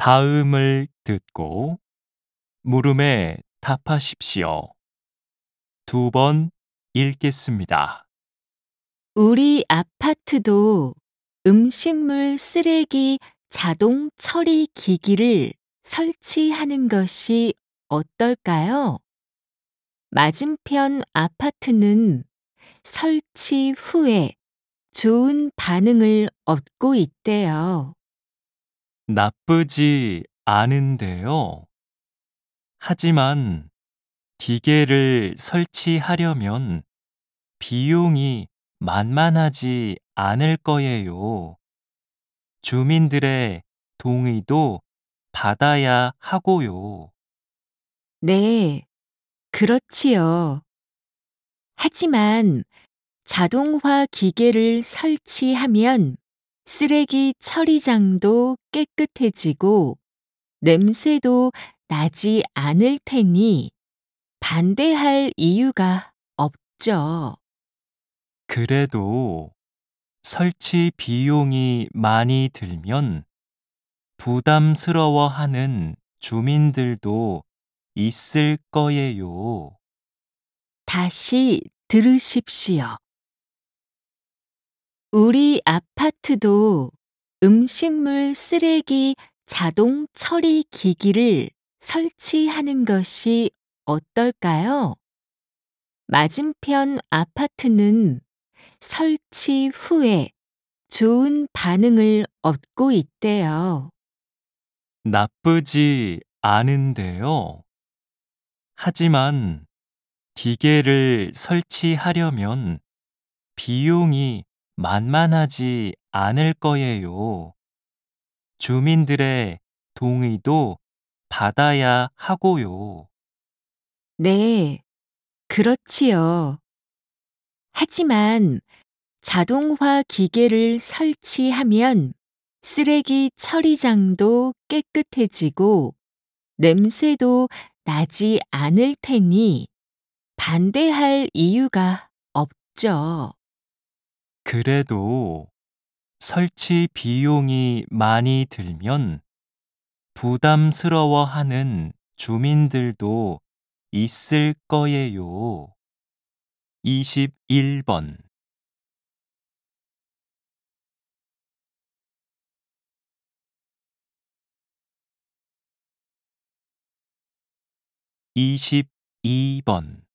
다음을 듣고 물음에 답하십시오. 두 번 읽겠습니다. 우리 아파트도 음식물 쓰레기 자동 처리 기기를 설치하는 것이 어떨까요? 맞은편 아파트는 설치 후에 좋은 반응을 얻고 있대요. 나쁘지 않은데요. 하지만 기계를 설치하려면 비용이 만만하지 않을 거예요. 주민들의 동의도 받아야 하고요. 네, 그렇지요. 하지만 자동화 기계를 설치하면 쓰레기 처리장도 깨끗해지고 냄새도 나지 않을 테니 반대할 이유가 없죠. 그래도 설치 비용이 많이 들면 부담스러워하는 주민들도 있을 거예요. 다시 들으십시오. 우리 아파트도 음식물 쓰레기 자동 처리 기기를 설치하는 것이 어떨까요? 맞은편 아파트는 설치 후에 좋은 반응을 얻고 있대요. 나쁘지 않은데요. 하지만 기계를 설치하려면 비용이 만만하지 않을 거예요. 주민들의 동의도 받아야 하고요. 네, 그렇지요. 하지만 자동화 기계를 설치하면 쓰레기 처리장도 깨끗해지고 냄새도 나지 않을 테니 반대할 이유가 없죠. 그래도 설치 비용이 많이 들면 부담스러워하는 주민들도 있을 거예요. 21번 22번